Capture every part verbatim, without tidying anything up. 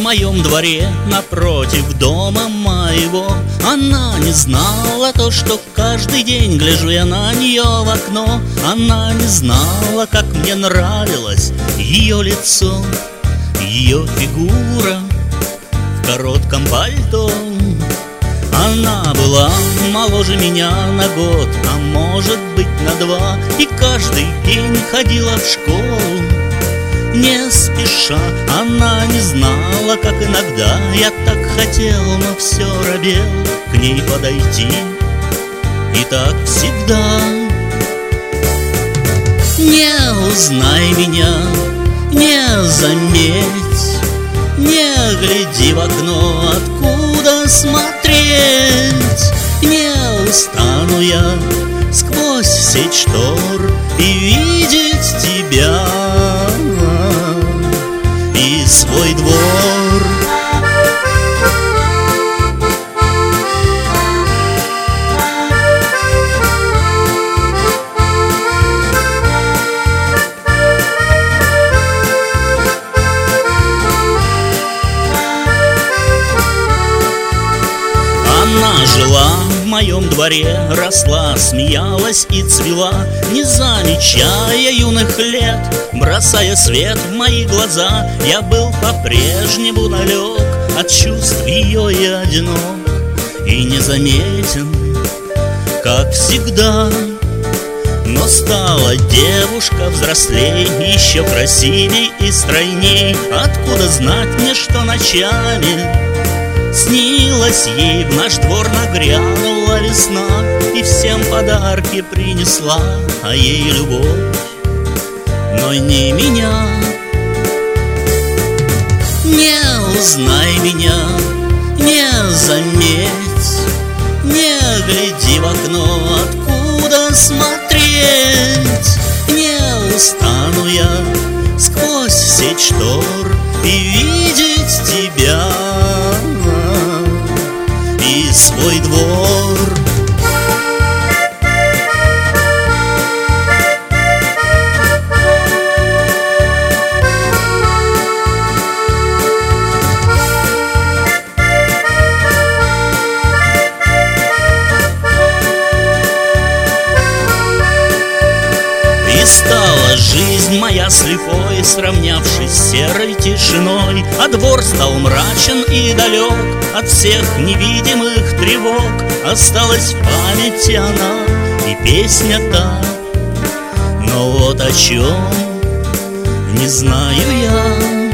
моем дворе, напротив дома моего. Она не знала то, что каждый день гляжу я на нее в окно. Она не знала, как мне нравилось ее лицо, ее фигура в коротком пальто. Она была моложе меня на год, а может быть на два, и каждый день ходила в школу не спеша. Она не знала, как иногда я так хотел, но все робел к ней подойти. И так всегда. Не узнай меня, не заметь, не гляди в окно, откуда смотреть. Не устану я сквозь сеть штор и видеть тебя и свой двор. Она жила в моем дворе, росла, смеялась и цвела, не замечая юных лет, бросая свет в мои глаза. Я был по-прежнему далек от чувств ее и одинок, и незаметен, как всегда. Но стала девушка взрослей, еще красивей и стройней. Откуда знать мне, что ночами снилась ей, в наш двор нагрянула весна и всем подарки принесла, а ей любовь, но не меня. Не узнай меня, не заметь, не гляди в окно, откуда смотреть. Не устану я сквозь сеть штор и видеть тебя и свой двор. И стала жизнь моя слепой, сравнявшись с серой тишиной, а двор стал мрачен и далек от всех невидимых тревог. Осталась в памяти она и песня та, но вот о чем не знаю я.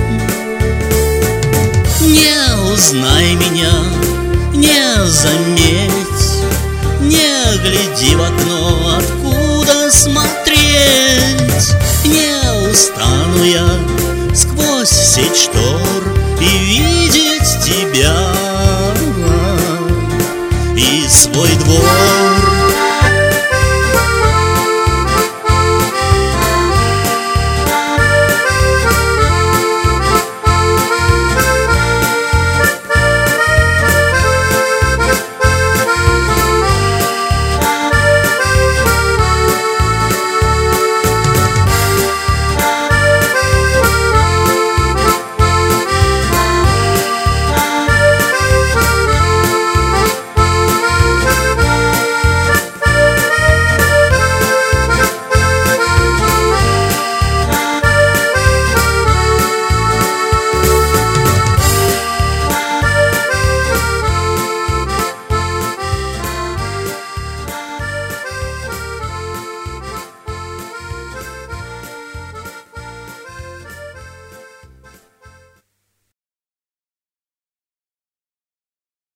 Не узнай меня, не заметь, не гляди в окно, откуда смотреть. Не устану я сквозь сеть штор